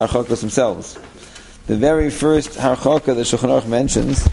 harchokos themselves. The very first harchoka that Shulchan Aruch mentions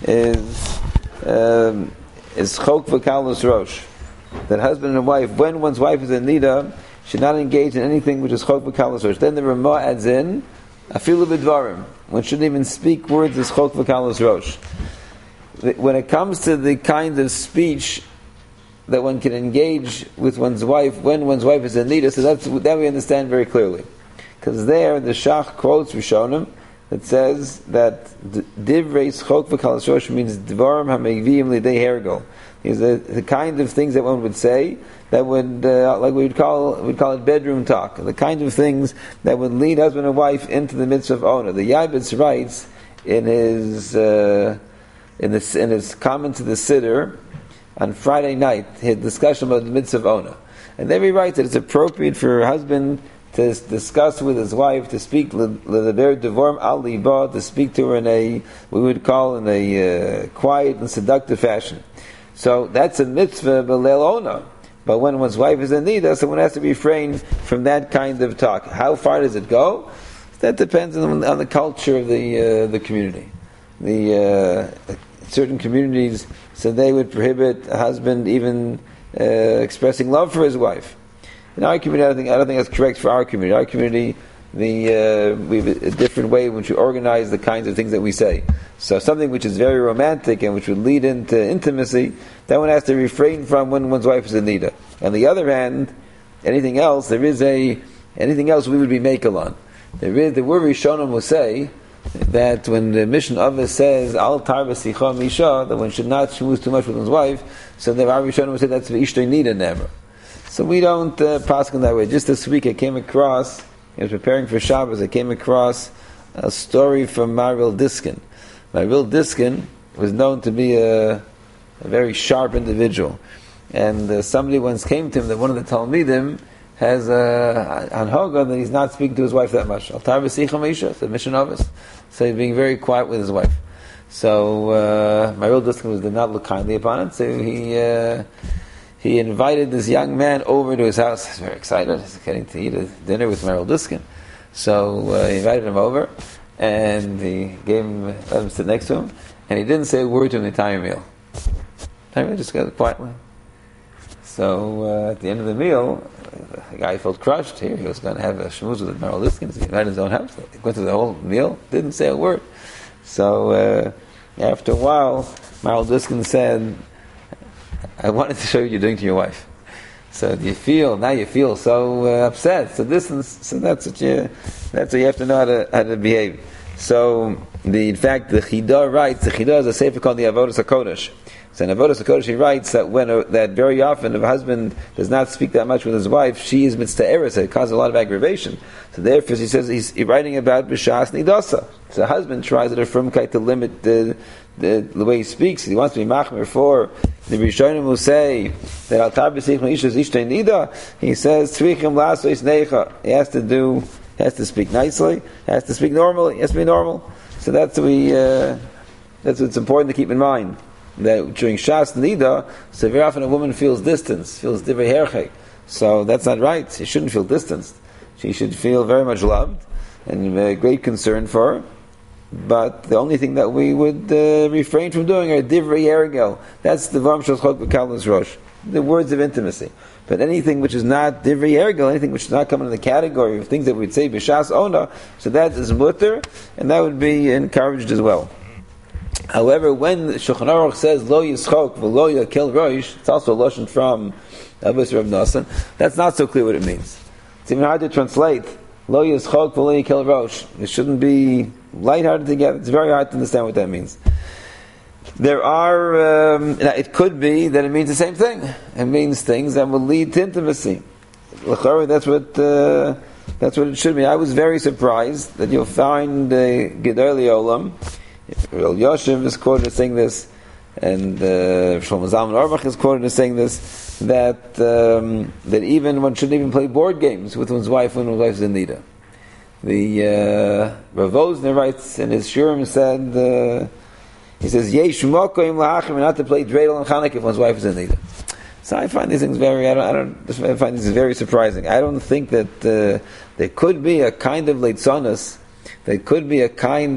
is chok v'kalus rosh. That husband and wife, when one's wife is in nida, should not engage in anything which is chok v'kalus rosh. Then the Ramah adds in afilu b'dvarim. One shouldn't even speak words as chok v'kalus rosh. When it comes to the kind of speech that one can engage with one's wife when one's wife is in nida, so that we understand very clearly. Because there, the Shach quotes Rishonim that says that divrei chok v'kalus rosh means dvarim hamegviyim lidei hergel. Is the kind of things that one would say that would, like we'd call it bedroom talk. The kind of things that would lead husband and wife into the mitzvah of Ona. The Yabitz writes in his comment to the Siddur on Friday night, his discussion about the mitzvah of Ona. And there he writes that it's appropriate for a husband to discuss with his wife, to speak l'daber devorm al liba, to speak to her in a, we would call in a quiet and seductive fashion. So that's a mitzvah b'leil ona. But when one's wife is in nida, so one has to refrain from that kind of talk. How far does it go? That depends on the culture of the community. Certain communities, so they would prohibit a husband even expressing love for his wife. In our community, I don't think that's correct for our community. Our community, we have a different way in which we organize the kinds of things that we say. So something which is very romantic and which would lead into intimacy, that one has to refrain from when one's wife is in nida. On the other hand, anything else we would be makel on. The word Rishonim will say that when the mission of it says al tar v'sicha misha, that one should not schmooze too much with one's wife, so the Rishonim will say that's v'ishtoi nida never. So we don't pass on that way. Just this week I was preparing for Shabbos, I came across a story from Maharil Diskin. Maharil Diskin was known to be a very sharp individual. And somebody once came to him that one of the Talmidim has on Hoga that he's not speaking to his wife that much. Al tar v'sicha misha, it's the mission of us. So he's being very quiet with his wife. So Maharil Diskin did not look kindly upon it, so he invited this young man over to his house. He's very excited. He's getting to eat a dinner with Maharil Diskin. So he invited him over, and he let him sit next to him, and he didn't say a word to him the entire meal. He just got quietly. So at the end of the meal, the guy felt crushed. Here he was going to have a shmooze with Maharil Diskin. So he invited his own house. He went through the whole meal, didn't say a word. So after a while, Maharil Diskin said, I wanted to show you what you're doing to your wife. So you feel so upset. So that's what you have to know how to behave. So in fact the Chida writes, the Chida is a sefer called the Avodas HaKodesh. So in Avodas HaKodesh he writes that that very often if a husband does not speak that much with his wife, she is mitzta'eres, it causes a lot of aggravation. So therefore he says he's writing about b'shas nidasa. So the husband tries at a firmkeit to limit the way he speaks. He wants to be machmir for the Rishonim will say that al tar b'sicha misha is ishtei nida. He says tzrichim lasos neicha. He has to speak nicely. He has to speak normally. He has to be normal. So that's what's important to keep in mind. That during Shas Nida, so very often a woman feels distance, feels divrei herchek. So that's not right. She shouldn't feel distanced. She should feel very much loved and great concern for her. But the only thing that we would refrain from doing are divrei hergel. That's the varm shel chok v'kalus rosh, the words of intimacy. But anything which is not divrei hergel, anything which does not come into the category of things that we'd say b'shas ona, so that is mutter, and that would be encouraged as well. However, when Shulchan Aruch says lo yischok v'lo yakel rosh, it's also a lashon from Abbas Rav Nosson. That's not so clear what it means. It's even hard to translate. Lo yischok v'lo yakel rosh. It shouldn't be lighthearted together. It's very hard to understand what that means. There are, it could be that it means the same thing. It means things that will lead to intimacy. That's what it should be. I was very surprised that you'll find Gedolei Olam. Rav Yoshev is quoted as saying this, and Shlomo Zalman Auerbach is quoted as saying this, that even one shouldn't even play board games with one's wife when one's wife is in nida. The Rav Wosner writes in his Shurim said, he says, Yesh mokoim la'achim, not to play dreidel and Chanukah if one's wife is in nida. So I find these things I find these very surprising. I don't think that there could be a kind of leitzonos, there could be a kind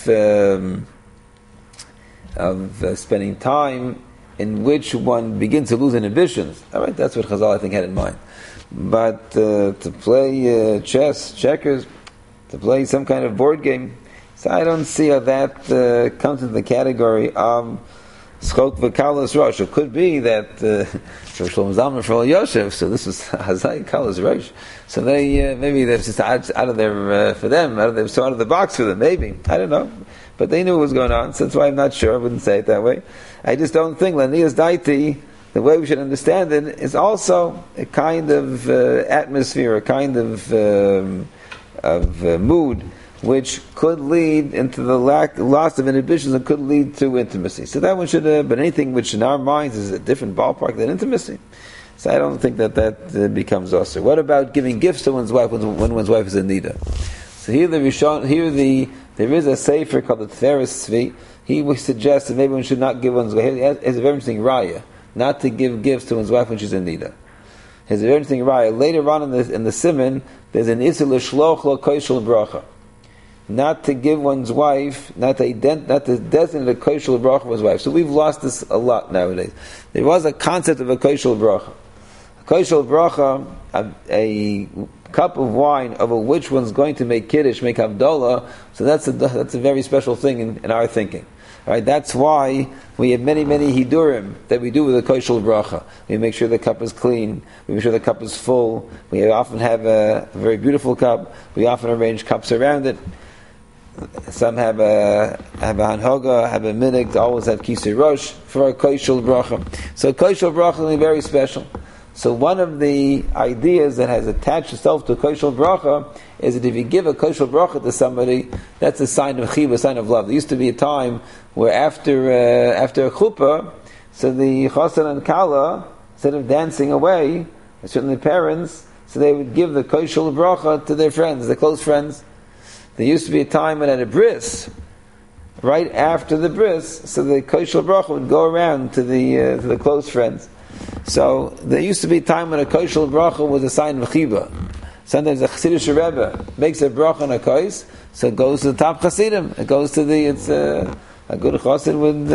of spending time in which one begins to lose inhibitions. All right, that's what Chazal, I think, had in mind. But to play chess, checkers, to play some kind of board game, so I don't see how that comes into the category of Schok v'Kalas Rosh. It could be that Shlomo Zalman for Yosef, so this was Hazai Kalas Rosh. So they maybe they're just out of their for them, out of the box for them. Maybe, I don't know, but they knew what was going on. So that's why I'm not sure. I wouldn't say it that way. I just don't think Lanias Daiti, the way we should understand it, is also a kind of atmosphere, a kind of mood, which could lead into the loss of inhibitions and could lead to intimacy. So that one should, but anything which in our minds is a different ballpark than intimacy. So I don't think that becomes also. What about giving gifts to one's wife when one's wife is in nida? So here there is a sefer called the Tiferes Tzvi. He suggests that maybe one should not give one's wife. He has a very interesting raya, not to give gifts to one's wife when she's in nida. There's a very interesting raya. Later on in the Siman, there's an Isur l'shloch lo koshel bracha. Not to give one's wife, not to designate a koshel bracha for his wife. So we've lost this a lot nowadays. There was a concept of a koshel bracha. A koshel bracha, a cup of wine over which one's going to make kiddush, make havdalah. So that's a very special thing in our thinking. Right? That's why we have many hidurim that we do with a koshel bracha. We make sure the cup is clean. We make sure the cup is full. We often have a very beautiful cup. We often arrange cups around it. Some have a hanhoga, have a minig, to always have kisei rosh for a koshel bracha. So a koshel bracha is very special. So one of the ideas that has attached itself to a koshel bracha is that if you give a koshel bracha to somebody, that's a sign of chiv, a sign of love. There used to be a time where after a chuppah, so the chosan and kala, instead of dancing away, certainly parents, so they would give the koshel bracha to their friends, their close friends. There used to be a time when at a bris, right after the bris, so the koshel bracha would go around to the close friends. So there used to be a time when a koshel bracha was a sign of chiba. Sometimes a Chassidish Rebbe makes a bracha on a kos, so it goes to the top Chassidim. It goes to a good Chassid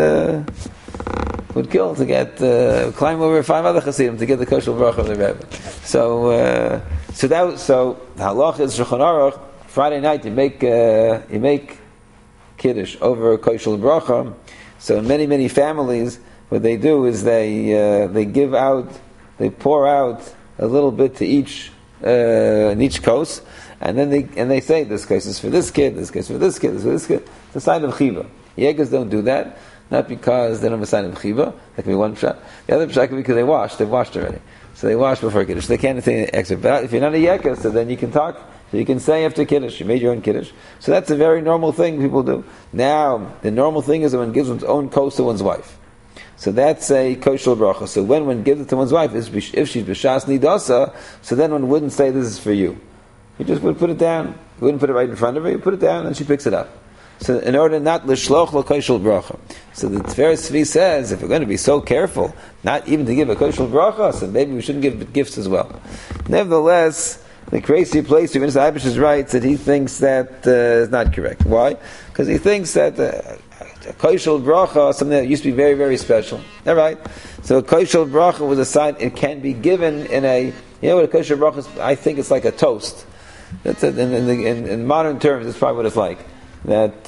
would kill to get climb over 5 other Chassidim to get the koshel bracha of the Rebbe. So the halach is Shulchan Aruch. Friday night you make kiddush over a koshel bracha. So in many families, what they do is they pour out a little bit to each in each kos, and then they say this kos is for this kid, this kos for this kid, this for this kid. It's a sign of chiva. Yegas don't do that, not because they don't have a sign of chiva. That can be one pshat. The other pshat can be because they've washed already, so they wash before kiddush. They can't say extra. But if you're not a yekas, so then you can talk. So you can say after kiddush, you made your own kiddush. So that's a very normal thing people do. Now the normal thing is that one gives one's own kos to one's wife. So that's a koshel bracha. So when one gives it to one's wife, if she's b'shas nidasa, so then one wouldn't say this is for you. You just would put it down. You wouldn't put it right in front of her. You put it down, and she picks it up. So in order not l'shloch l'koshel bracha. So the Tiferes Tzvi says, if we're going to be so careful, not even to give a koshel bracha, so maybe we shouldn't give gifts as well. Nevertheless, the crazy place, Rebbeinu Eibish is right that he thinks that is not correct. Why? Because he thinks that a koshel bracha, something that used to be very, very special. All right. So a koshel bracha was a sign. It can be given in a. You know what a koshel bracha is? I think it's like a toast. That's in modern terms. That's probably what it's like. That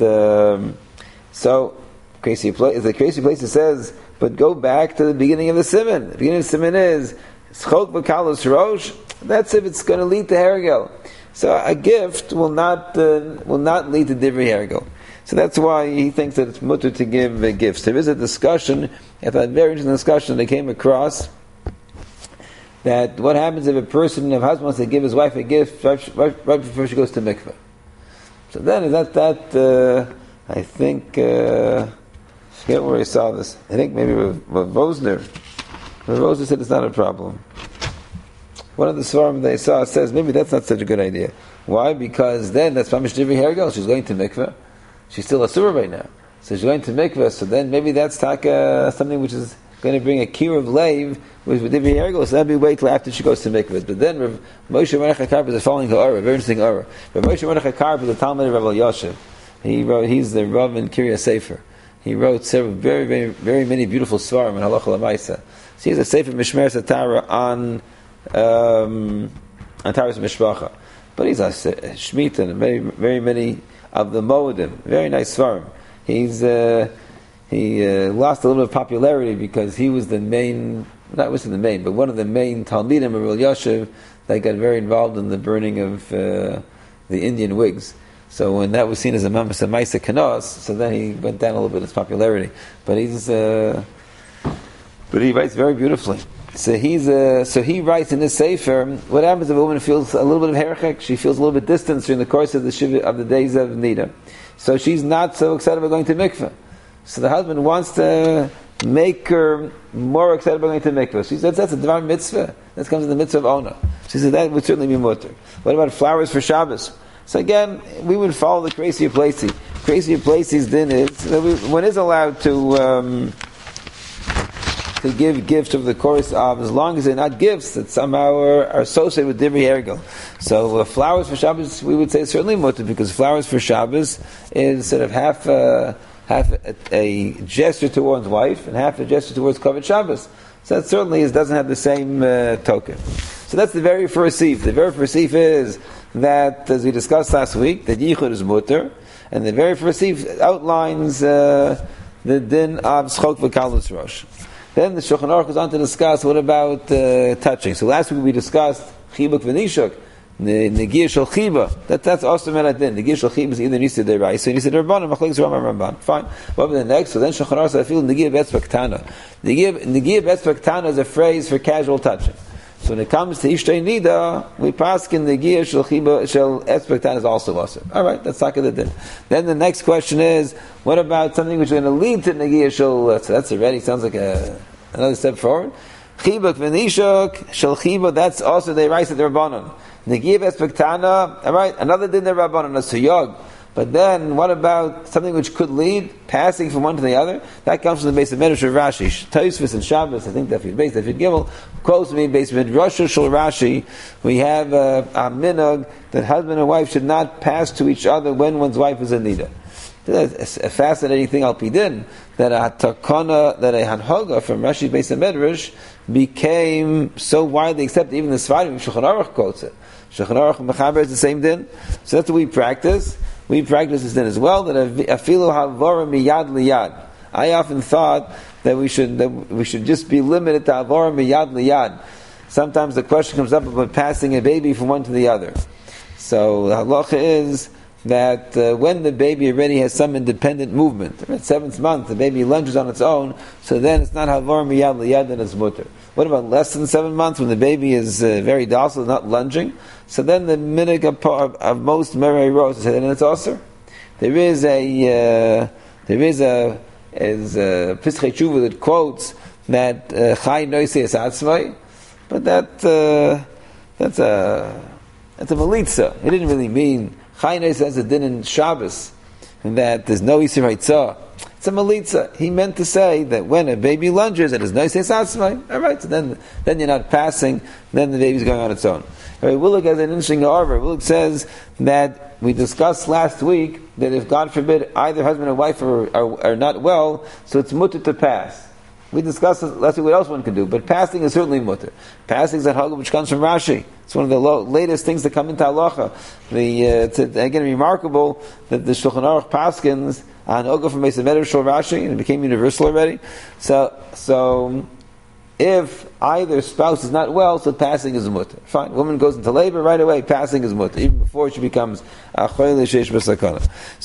so crazy place. The crazy place it says, but go back to the beginning of the siman. The beginning of the siman is schok v'kalos rosh. That's if it's going to lead to hergel. So a gift will not lead to divrei hergel. So that's why he thinks that it's mutter to give gifts. There is a discussion, a very interesting discussion they came across, that what happens if a husband wants to give his wife a gift right before she goes to mikveh. So then is that I think, I forget where I saw this. I think maybe with Vosner. Vosner said it's not a problem. One of the svarim they saw says maybe that's not such a good idea. Why? Because then that's mamish divrei hergel. She's going to mikveh. She's still a surah right now. So she's going to mikveh, so then maybe that's something which is going to bring a kir of leiv with Divrei Ergel, so that'd be wait till after she goes to mikvah. But then Moshe Mordechai Karp is the following Ha'ara, very interesting Ha'ara. But Moshe Mordechai Karp is the Talmud of Rav Elyashiv. He's the Rav in Kiryas Sefer. He wrote several very, very many beautiful svarim in Halacha L'Maisa. So he has a Sefer Mishmeres Atara on Taras Mishpacha. But he's a Shemitah and very many of the Moedim. Very nice svarim. He lost a little bit of popularity because he was the main, not was the main, but one of the main Talmidim of Rav Elyashiv that got very involved in the burning of the Indian wigs. So when that was seen as a Maisa Kanos, so then he went down a little bit in his popularity. But he writes very beautifully. So he writes in this sefer. What happens if a woman feels a little bit of herchek? She feels a little bit distance during the course of the days of Nida. So she's not so excited about going to mikveh. So the husband wants to make her more excited about going to mikveh. She says that's a dvar mitzvah. That comes in the mitzvah of ona. She says that would certainly be mutter. What about flowers for Shabbos? So again, we would follow the Crazy Places. Crazy Places din is one is allowed to give gifts of the course of, as long as they're not gifts that somehow are associated with Divrei Ergel. So flowers for Shabbos, we would say certainly mutter, because flowers for Shabbos is sort of half a gesture towards wife and half a gesture towards Kavod Shabbos. So that certainly doesn't have the same token. So that's the very first sif. The very first sif is that, as we discussed last week, that yichud is mutter, and the very first sif outlines the din of schok v'kalus rosh. Then the Shulchan Aruch goes on to discuss what about touching. So last week we discussed chibuk v'nishuk, the negiyah shel chiba. That's also meant din. Negiyah shel chiba is either nisa deraisa, nisa derabbanan, machlekes Rambam Ramban. Fine. What about the next? So then Shulchan Aruch said, I feel negiyah betzvah ktana. Negiyah betzvah ktana is a phrase for casual touching. So when it comes to Ishtay Nida, we pass in the Giyah Shel Chiba Shel Espektan is also awesome. Alright, that's Taka the Din. Then the next question is, what about something which is going to lead to Negiyah Shel, so that's already, sounds like another step forward. Chibuk V'nishuk Shel Chiba, that's also the rice of the Rabbanon. Negiyah Espektana, alright, another Din the Rabbanon, a Suyog. But then, what about something which could lead, passing from one to the other? That comes from the base of Medrash of Rashi. Tosfos and Shabbos, I think that base, that Gimel, quotes me, base of Midrash Shel Rashi, we have a minhag that husband and wife should not pass to each other when one's wife is in nida. That's a fascinating thing, Al-Pidin, that a hanhoga from Rashi's base of Medrash became so widely accepted, even the Sfarim, Shulchan Aruch quotes it. Shulchan Aruch Mechaber is the same din. So that's what we practice. We practice this then as well, that afilu havora miyad liyad. I often thought that we should just be limited to havora miyad liyad. Sometimes the question comes up about passing a baby from one to the other. So the halacha is that when the baby already has some independent movement, at 7th month the baby lunges on its own, so then it's not havora miyad liyad, then it's mutter. What about less than 7 months, when the baby is very docile, not lunging? So then the minhag of most Merei Rose said, and it's also there is a Pischei Tshuva that quotes that Chai Noisei Es Atzmai, but that's a Melitza. It didn't really mean Chai Noisei as a din in Shabbos, and that there's no Yisir Haitzah. It's a Melitza. He meant to say that when a baby lunges, it is Noisei Es Atzmai. Alright, so then you're not passing, then the baby's going on its own. Willig has an interesting arbor. Willig says that we discussed last week that if, God forbid, either husband or wife are not well, so it's mutter to pass. We discussed last week what else one can do, but passing is certainly mutter. Passing is that halacha which comes from Rashi. It's one of the latest things that come into halacha. It's again remarkable that the Shulchan Aruch paskins on Oga from Beis Medrash Shel Rashi, and it became universal already. So if either spouse is not well, so passing is mutter. Fine. Woman goes into labor right away, passing is mutter, even before she becomes a choyle sheish b'sakana.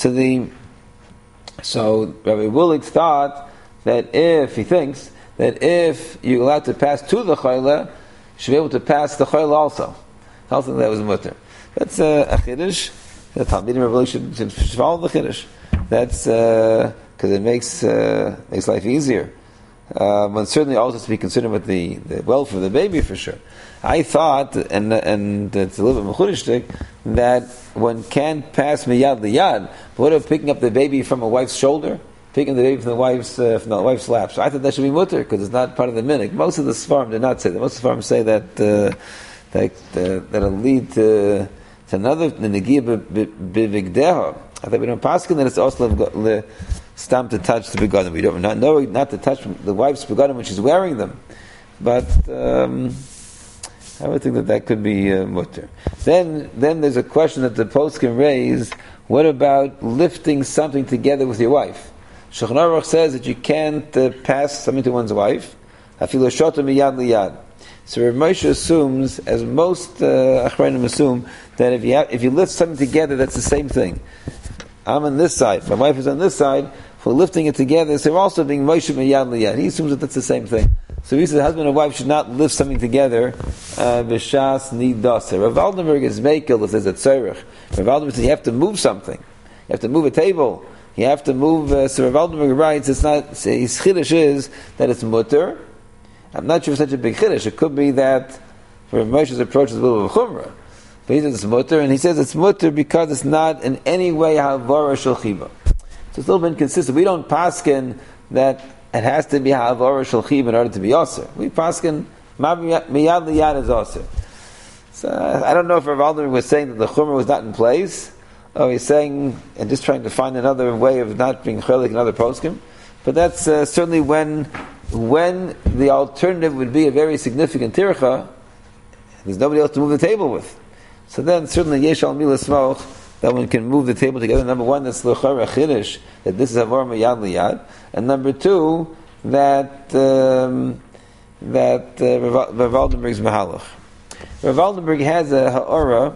So Rabbi Willig thought that if you're allowed to pass to the choyle, you should be able to pass the choyle also. I also think that was mutter. That's a chiddush. The Talmidim Rabbi Willig should follow the chiddush. That's because it makes life easier. One certainly also has to be concerned with the welfare of the baby for sure. I thought, and it's a little bit mechudishtik, that one can't pass miyad liyad. But what about picking up the baby from a wife's shoulder? taking the baby from the wife's lap. So I thought that should be mutter because it's not part of the minhag. Most of the Sfarim did not say that. Most of the Sfarim say that that'll lead to another negiah b'vigdeha. I thought we don't paskin that it's also stam to touch the begadim. We don't not to touch the wife's begadim when she's wearing them, but I would think that could be mutter. Then there's a question that the post can raise. What about lifting something together with your wife? Shulchan Aruch says that you can't pass something to one's wife. Afilu shota miyad liyad. So Rav Moshe assumes, as most Achronim assume, that if you lift something together, that's the same thing. I'm on this side, my wife is on this side. If we're lifting it together, so we're also being Moshe miyad liyad. He assumes that that's the same thing. So he says husband and wife should not lift something together. B'shas nidase. Rav Aldenberg is mekel if there's a tzorech. Rav Aldenberg says you have to move something. You have to move a table. You have to move. So Rav Aldenberg writes, it's not. His chiddush is that it's mutter. I'm not sure if it's such a big chiddush. It could be that Rav Moshe's approach is a little bit of chumrah. But he says it's mutter, and he says it's mutter because it's not in any way havara shel chiba. So it's a little bit inconsistent. We don't paskin that it has to be havara shel chiba in order to be osir. We paskin miyad liyad is osir. So I don't know if Rav Aldenberg was saying that the chumrah was not in place, or he's saying and just trying to find another way of not being chelik in other poskim. But that's certainly when the alternative would be a very significant tircha. There's nobody else to move the table with. So then certainly yesh al milas smoch that one can move the table together. Number one, that's l'chara chiddush that this is havor miyad liyad, and number two that Rav Aldenberg's mahalach. Rav Aldenberg has a ha'ara.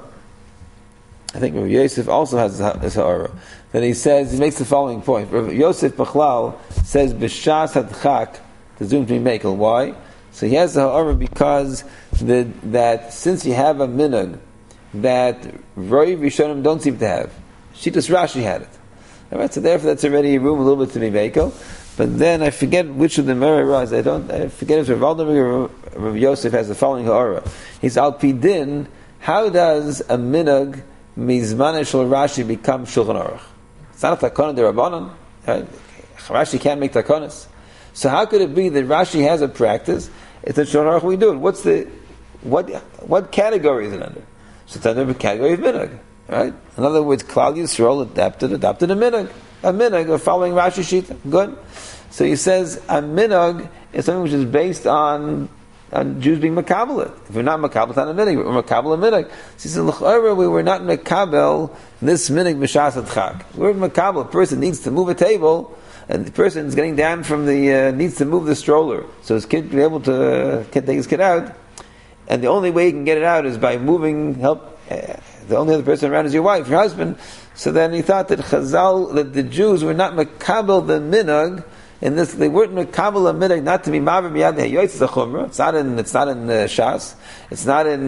I think Rav Yosef also has a ha'ara. That he says, he makes the following point. Rav Yosef Bechlal says b'shas hadchak to zoom to be makel. Why? So he has a ha'ara because that since you have a minhag that Roi Rishonim don't seem to have. Shitas Rashi had it. Alright, so therefore that's already room a little bit to be Mekel. But then I forget which of the Merirahs, I forget if Rav Aldenberg or Rav Yosef has the following ha'ara. He's Al Pidin, how does a minhag Mizman Shel Rashi become Shulchan Aruch? It's not a takana d'Rabbanan. Right? Rashi can't make takonas. So how could it be that Rashi has a practice? It's a Shulchan Aruch we do it. What category is it under? So it's under the category of minhag, right? In other words, Klal Yisrael adopted a minhag of following Rashi Shita. Good. So he says a minhag is something which is based on Jews being makabel. If we're not makabel, it's not a minhag. We're makabel a minhag. So he says l'ch'ora we were not makabel this minhag b'shas adchak. We're makabel. A person needs to move a table, and the person is getting down from the needs to move the stroller, so his kid can be able to can take his kid out. And the only way you can get it out is by moving, help, the only other person around is your wife, your husband. So then he thought that that the Jews were not makabel the minhag, in this, they weren't makabel a minhag not to be maver miyad ha'yoytz the chumrah. It's not in Shas. It's not in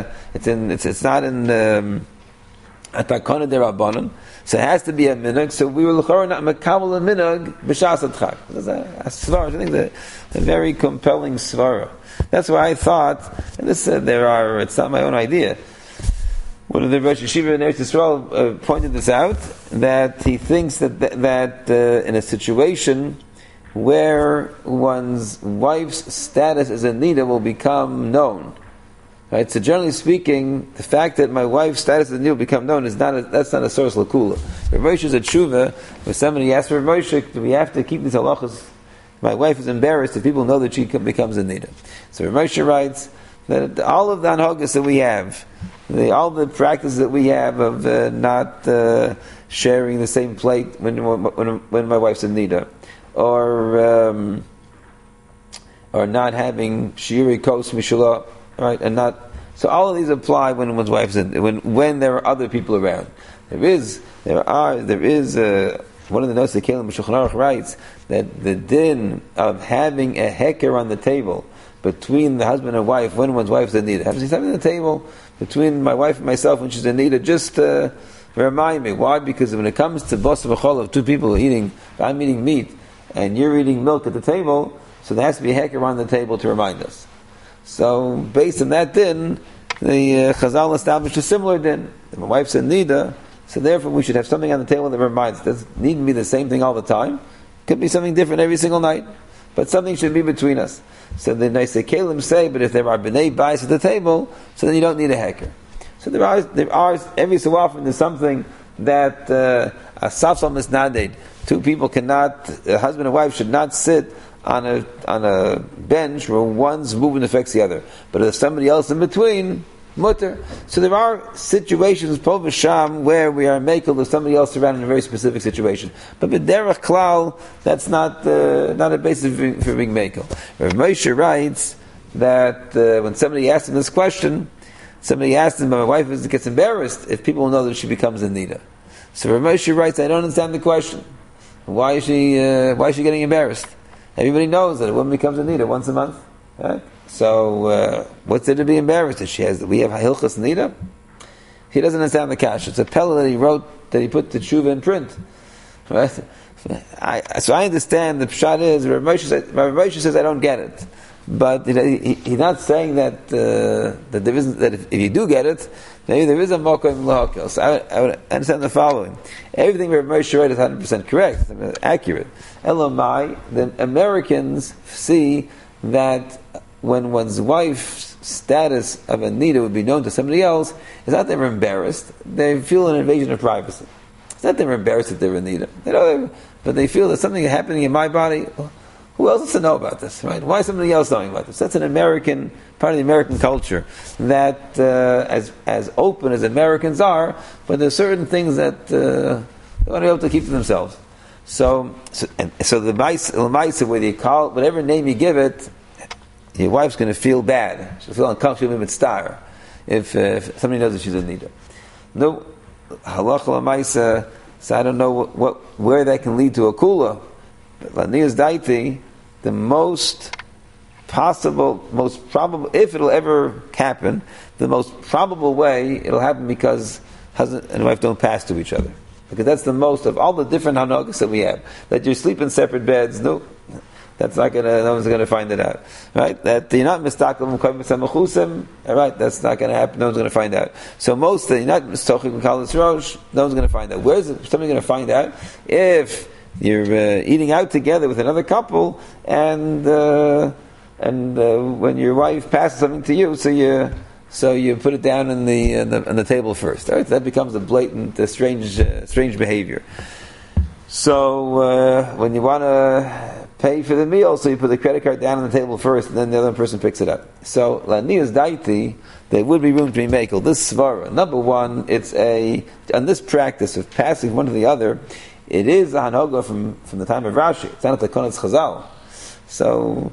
Atakona derabbanan. So it has to be a minhag. So we were l'chorah not makabel a minhag b'shas adchak. There's a svara. I think a very compelling svara. That's why I thought, and this it's not my own idea. One of the Rosh Yeshiva in Eretz Yisrael pointed this out, that he thinks that in a situation where one's wife's status as a nida will become known, right? So generally speaking, the fact that my wife's status as a nida will become known that's not a source l'kula. Rav Moshe is a tshuva. When somebody asks Rav Moshe, do we have to keep these halachas? My wife is embarrassed if people know that she becomes a nida. So Rav Moshe writes that all of the anhagas that we have, all the practices that we have of not sharing the same plate when my wife's a nida, or not having shiuri kos mishala, right, and not. So all of these apply when one's wife's when there are other people around. There is. One of the notes that Kalim Shulchan Aruch writes that the din of having a heker on the table between the husband and wife when one's wife's in need, having something on the table between my wife and myself when she's in need, just remind me. Why? Because when it comes to bos v'chol of two people eating, I'm eating meat and you're eating milk at the table, so there has to be a heker on the table to remind us. So based on that din, the Chazal established a similar din. If my wife's in nida, so therefore we should have something on the table that reminds us. It doesn't need to be the same thing all the time, Could be something different every single night, but something should be between us. So the Neisei Kelim say, but if there are b'nei bais at the table, so then you don't need a heker. So there are every so often there's something that a safsal misnaded. Two people cannot, a husband and wife should not sit on a bench where one's movement affects the other. But if there's somebody else in between, mutter. So there are situations, po v'sham, where we are makel with somebody else around in a very specific situation. But b'derech klal, that's not a basis for being makel. Rav Moshe writes that when somebody asked him this question, somebody asked him, my wife gets embarrassed if people know that she becomes a nida. So Rav Moshe writes, I don't understand the question. Why is she getting embarrassed? Everybody knows that a woman becomes a nida once a month. Right? So, what's there to be embarrassed? We have Hilchas Nida? He doesn't understand the kash. It's a pella that he wrote, that he put the tshuva in print. Right? So I understand the pshat is, Rav Moshe says, I don't get it. But he's not saying that there isn't, that if you do get it, maybe there is a mokum l'hakel. So I would understand the following. Everything Rav Moshe wrote is 100% correct, accurate. Elamai, the Americans see that when one's wife's status of a nida would be known to somebody else, it's not that they're embarrassed, they feel an invasion of privacy. It's not that they're embarrassed that they're a nida. But they feel there's something happening in my body. Who else has to know about this, right? Why is somebody else knowing about this? That's an American, part of the American culture, that as open as Americans are, but there's certain things that they want to be able to keep to themselves. So the Maisa, whether you call it, whatever name you give it, your wife's going to feel bad. She'll feel uncomfortable with star if somebody knows that she's a nida. No, halacha l'maisa. So I don't know where that can lead to a kula. But lanias daiti, the most possible, most probable, if it'll ever happen, the most probable way it'll happen because husband and wife don't pass to each other. Because that's the most of all the different hanagas that we have. That you sleep in separate beds. No. That's not no one's gonna find it out. Right? That you're not mistakel m'kavim. Alright, that's not gonna happen, no one's gonna find out. So you're not mistochik m'kalis rosh, no one's gonna find out. Where's somebody gonna find out? If you're eating out together with another couple and when your wife passes something to you, so you put it down on the table first. Right? That becomes a blatant, strange behavior. So when you want to pay for the meal, so you put the credit card down on the table first, and then the other person picks it up. So lanias daiti, there would be room to be makel. This svara, number one, it's on this practice of passing one to the other, it is a hanoga from the time of Rashi. It's not the Konetz Chazal. So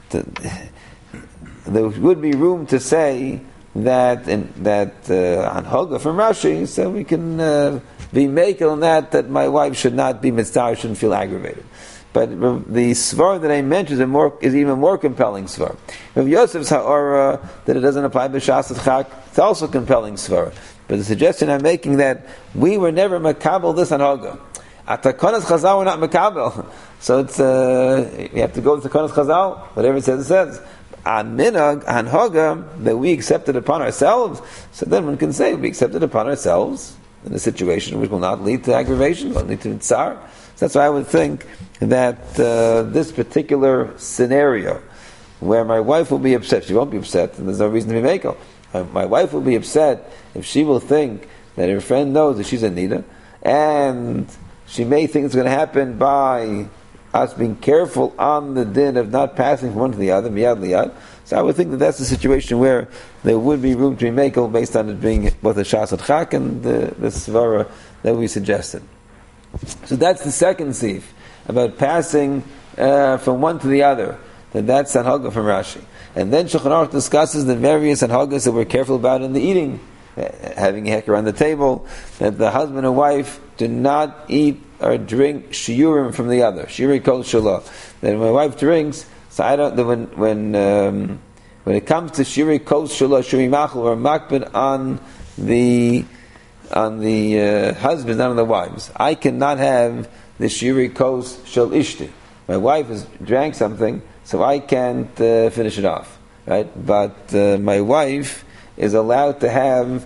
there would be room to say that hanoga from Rashi, so we can be makel on that my wife should not be mitzvah, shouldn't feel aggravated. But the svar that I mentioned is even more compelling svar. Rav Yosef's ha'ora that it doesn't apply b'shas chak, it's also compelling svar. But the suggestion I'm making that we were never makabel this hanoga. At the Konas Chazal, we're not makabel. So it's we have to go with the Konas Chazal. Whatever it says. On minhag, on hoga, that we accepted upon ourselves. So then one can say we accepted upon ourselves in a situation which will not lead to aggravation, will lead to tsar. So that's why I would think that this particular scenario, where my wife will be upset, she won't be upset, and there's no reason to be makel. My wife will be upset if she will think that her friend knows that she's a nida, and she may think it's going to happen by us being careful on the din of not passing from one to the other, miyad liyad. So I would think that that's the situation where there would be room to be makel based on it being both the shas and chak and the svara that we suggested. So that's the second sif, about passing from one to the other. That's anhaga from Rashi. And then Shulchan Aruch discusses the various anhagas that we're careful about in the eating. Having a hecker on the table, that the husband and wife do not eat or drink shiurim from the other. Shiuri kol shalah. That when my wife drinks, so I don't. When it comes to shiuri kol shalah, shiuri machal, or makbid on the husbands, not on the wives. I cannot have the shiuri kol shal ishti. My wife has drank something, so I can't finish it off. Right, but my wife is allowed to have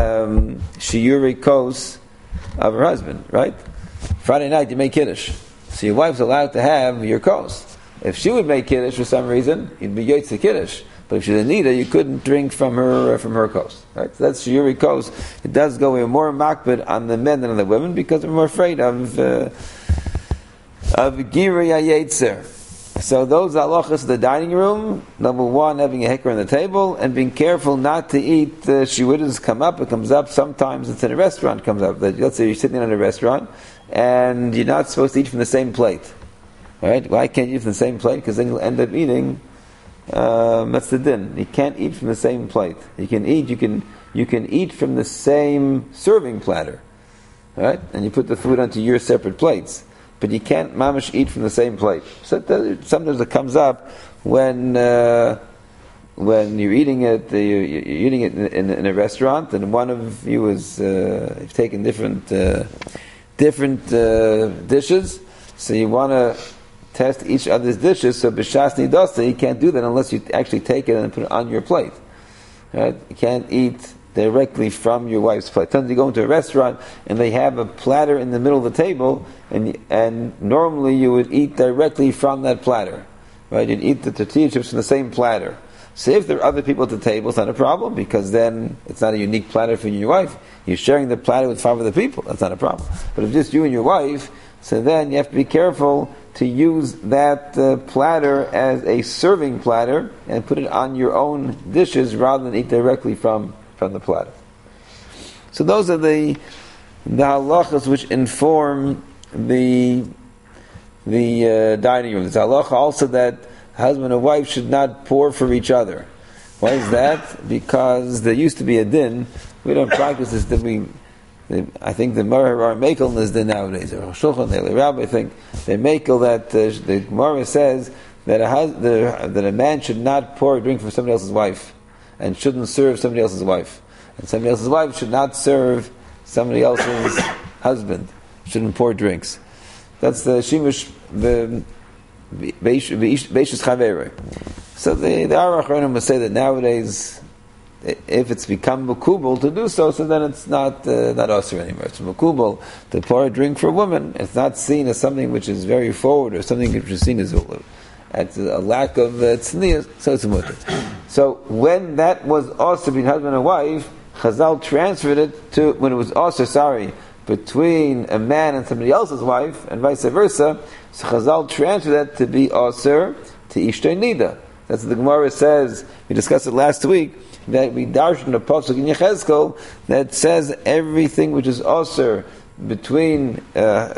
shiuri kos of her husband, right? Friday night you make kiddush. So your wife's allowed to have your kos. If she would make kiddush for some reason, you'd be yotze kiddush. But if she didn't need it, you couldn't drink from her kos. Right? So that's shiuri kos. It does go more makbid on the men than on the women because they're more afraid of girei hayetzer. So those halachas of the dining room. Number one, having a hecker on the table and being careful not to eat. Shiwidas come up. It comes up sometimes. It's in a restaurant. It comes up. Let's say you're sitting in a restaurant and you're not supposed to eat from the same plate. Right? Why can't you eat from the same plate? Because then you'll end up eating. That's the din. You can't eat from the same plate. You can eat from the same serving platter, right? And you put the food onto your separate plates, but you can't mamish eat from the same plate. So sometimes it comes up when you're eating it. You're eating it in a restaurant, and one of you is you've taken different dishes, so you want to test each other's dishes, so b'shas nidasa, you can't do that unless you actually take it and put it on your plate. Right? You can't eat directly from your wife's plate. Sometimes you go into a restaurant and they have a platter in the middle of the table, and normally you would eat directly from that platter. Right? You'd eat the tortilla chips from the same platter. So if there are other people at the table, it's not a problem, because then it's not a unique platter for you and your wife. You're sharing the platter with 5 other people. That's not a problem. But if just you and your wife, so then you have to be careful to use that platter as a serving platter and put it on your own dishes rather than eat directly from the platter. So those are the halachas which inform the dining room. There's halacha also that husband and wife should not pour for each other. Why is that? Because there used to be a din. We don't practice this din. I think the Gemara are makel is the nowadays. Or Shulchan, the Rabbi think they makel that the Gemara says that a man should not pour a drink for somebody else's wife, and shouldn't serve somebody else's wife, and somebody else's wife should not serve somebody else's husband. Shouldn't pour drinks. That's the shimush the beishus chaverei. So the Aruch Ronim will say that nowadays, if it's become makubal to do so then it's not osir anymore. It's makubal to pour a drink for a woman. It's not seen as something which is very forward or something which is seen as a lack of tznius, so it's mutter. So when that was osir between husband and wife, Chazal transferred it to when it was osir, between a man and somebody else's wife, and vice versa. So Chazal transferred that to be osir to ishtay nida. That's what the Gemara says. We discussed it last week, that we darshan the pasuk in Yechezkel that says everything which is osir between a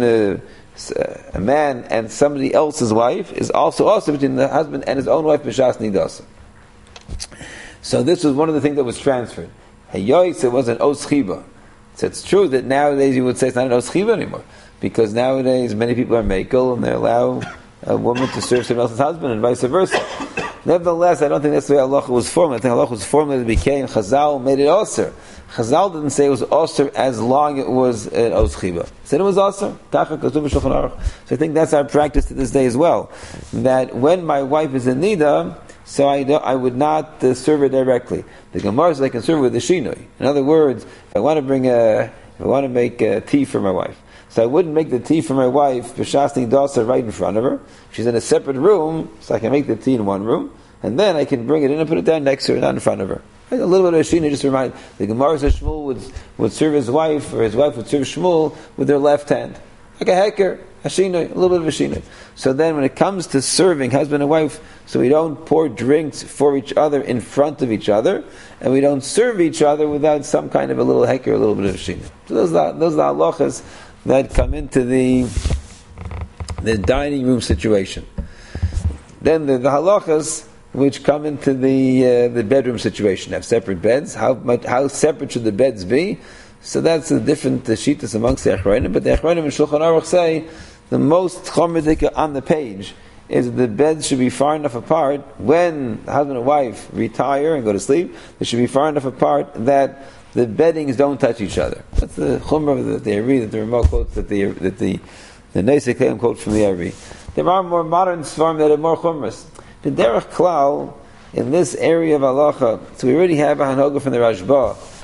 man and somebody else's wife is also osir between the husband and his own wife b'shas nidasa. So this was one of the things that was transferred. Hayois, it was an os chiba. So it's true that nowadays you would say it's not an os chiba anymore, because nowadays many people are makel and they allow a woman to serve someone else's husband and vice versa. Nevertheless, I don't think that's the way halacha was formed. I think halacha was formed that it became Chazal made it osir. Chazal didn't say it was osir as long as it was an os chiba. He said it was osir. So I think that's our practice to this day as well. That when my wife is in nida, so I would not serve her directly. The Gemara says I can serve her with a shinoi. In other words, if I want to make tea for my wife, so I wouldn't make the tea for my wife b'shas nidasa right in front of her. She's in a separate room, so I can make the tea in one room, and then I can bring it in and put it down next to her, not in front of her. Right? A little bit of Shina, just to remind, the Gemara says Shmuel would serve his wife, or his wife would serve Shmuel with their left hand. Like a hecker, a Shina, a little bit of a Shina. So then when it comes to serving husband and wife, so we don't pour drinks for each other in front of each other, and we don't serve each other without some kind of a little hecker, a little bit of a Shina. So those are the halachas that come into the dining room situation. Then the halachas which come into the bedroom situation, have separate beds. How separate should the beds be? So that's a different shittas amongst the Achronim. But the Achronim and Shulchan Aruch say the most chomer on the page is that the beds should be far enough apart when the husband and wife retire and go to sleep. They should be far enough apart that the beddings don't touch each other. That's the chumrah that they read, that the Ramah quotes, that the Neisei Kayim quote from the Ari. There are more modern svarim that are more chumras. The derech klal in this area of halacha, so we already have a hanoga from the Rashba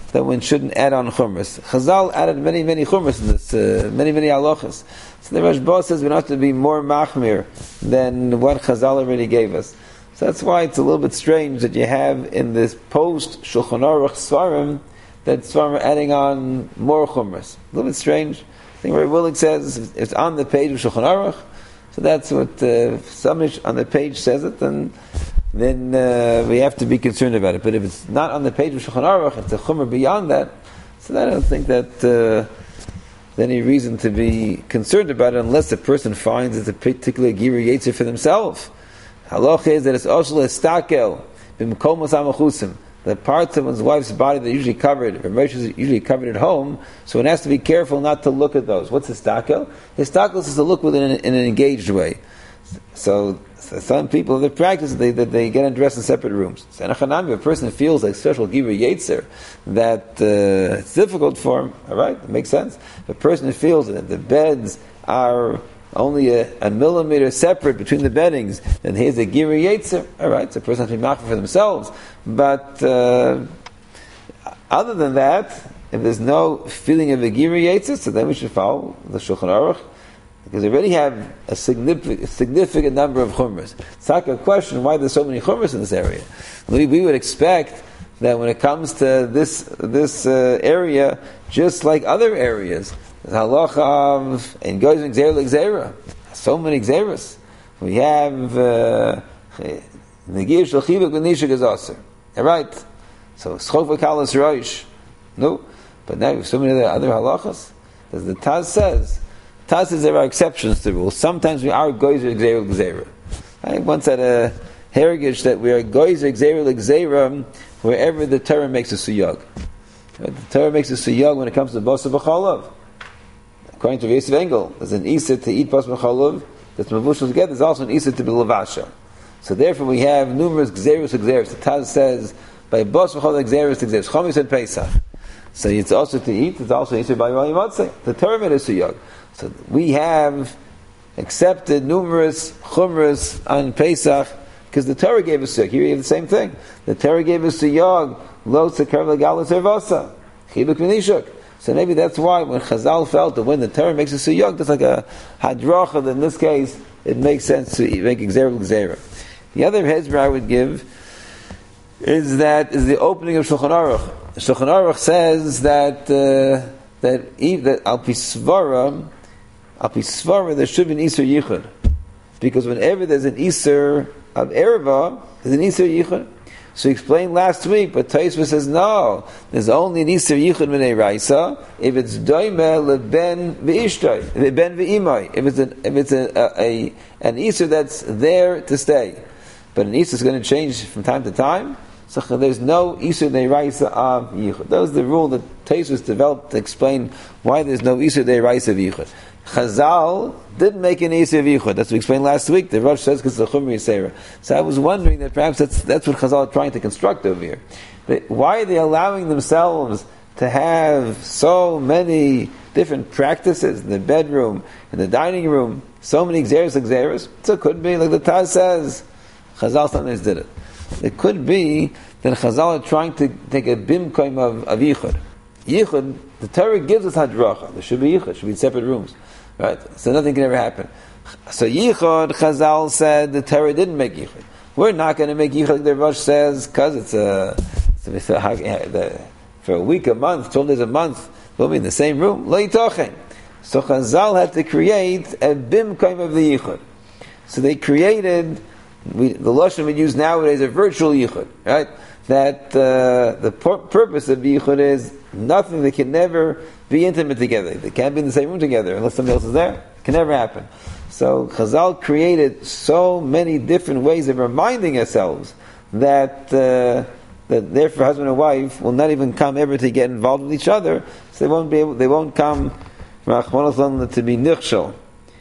that one shouldn't add on chumras. Chazal added many chumras in this, many halachas. So the Rashba says we don't have to be more machmir than what Chazal already gave us. So that's why it's a little bit strange that you have in this post Shulchan Aruch Svarim that Svarim are adding on more chumras. A little bit strange. I think Rabbi Willig says it's on the page of Shulchan Aruch, so that's what somebody on the page says it, and then we have to be concerned about it. But if it's not on the page of Shulchan Aruch, it's a chumrah beyond that, so I don't think that there's any reason to be concerned about it unless the person finds it's a particular Giri Yetzer for themselves. Halach is that it's also estakel b'mkomos hamachusim. The parts of one's wife's body that are usually covered, if Moshe is usually covered at home, so one has to be careful not to look at those. What's histakel? Histakel is to look within in an engaged way. So some people, the practice that they get undressed in separate rooms. So in a chanami, if a person feels like special Gibur Yetzer, that it's difficult for him, all right, it makes sense. If a person feels that the beds are only a millimeter separate between the beddings, then here's a Gibur Yetzer, all right, so a person has to be machmir for themselves. But other than that, if there's no feeling of a Gibur Yetzer, so then we should follow the Shulchan Aruch, because we already have a significant number of chumras. It's not a question why there's so many chumras in this area. We would expect that when it comes to this area, just like other areas, halacha and goes in gzeira l'gzeira, so many gzeiras. We have negir shel chibuk v'nishuk is aser. All right, so schok v'kalas roish. No, but now we have so many other halachas. As the Taz says there are exceptions to the rule. Sometimes we are goyzer gzeira l'gzeira. I once had a heritage that we are goyzer gzeira l'gzeira wherever the Torah makes a suyag. The Torah makes a suyag when it comes to basar v'chalav. According to Yosef Engel, there's an Isa to eat basar v'chalav that's mavushal together. There's also an Isa to be levasha. So therefore we have numerous gzeros. The Taz says by basar v'chalav gzeros. Chomis and Pesach. So it's also to eat. It's also Isa by Yom Yitzchak. The Torah made a suyag. So we have accepted numerous chumras on Pesach because the Torah gave us suyag. Here we have the same thing. The Torah gave us suyag lo tzakar l'galas ervasa chibuk v'nishuk. So maybe that's why when Chazal felt that when the Torah makes a suyag, that's like a hadracha. In this case, it makes sense to make gzeira l'gzeira. The other hezbollah I would give is the opening of Shulchan Aruch. Shulchan Aruch says that al pi svara there should be an Isur Yichud, because whenever there's an Isur of Erva, there's an Isur Yichud. So we explained last week, but Tosfos says no, there's only an Isur Yichud Minei Raisa if it's doime leben v'ishtoi, leben v'imoi, if it's an Isur that's there to stay. But an Isur is going to change from time to time. So there's no Isur Deiraisa of Yichud. That was the rule that Tosfos developed to explain why there's no Isur Deiraisa of Yichud. Chazal didn't make an Isur of Yichud. That's what we explained last week. The Rosh says because it's a Chumri Yisera. So I was wondering that perhaps that's what Chazal are trying to construct over here. But why are they allowing themselves to have so many different practices in the bedroom, in the dining room, so many Xeris? So it could be, like the Taz says, Chazal sometimes did it. It could be that Chazal are trying to take a bimkoim of Yichud. Yichud, the Torah gives us hadracha. There should be Yichud, should be separate rooms. Right? So nothing can ever happen. So Yichud, Chazal said the Torah didn't make Yichud. We're not going to make Yichud like the Rosh says, because for a week, a month, 12 days a month, we'll be in the same room. Lo yitochen. So Chazal had to create a bimkoim of the Yichud. So they created, the lashon we use nowadays, a virtual yichud, right? That the purpose of yichud is nothing. They can never be intimate together. They can't be in the same room together unless somebody else is there. It can never happen. So Chazal created so many different ways of reminding ourselves that therefore husband and wife will not even come ever to get involved with each other. So they won't come to be nichshel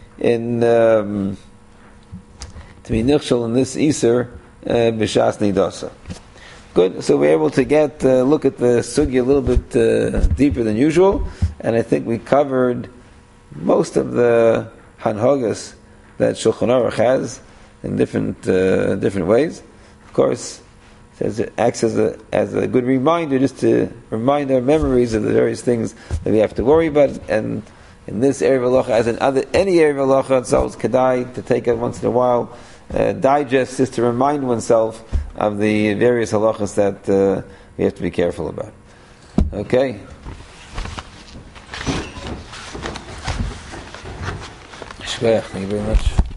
in this Isur b'shas nidasa. Good. So we're able to look at the sugya a little bit deeper than usual, and I think we covered most of the hanhogas that Shulchan Aruch has in different ways. Of course, says it acts as a good reminder, just to remind our memories of the various things that we have to worry about. And in this area of halacha, as in any area of halacha, it's always kedai to take it once in a while, digest, just to remind oneself of the various halachas that we have to be careful about. Okay. Thank you very much.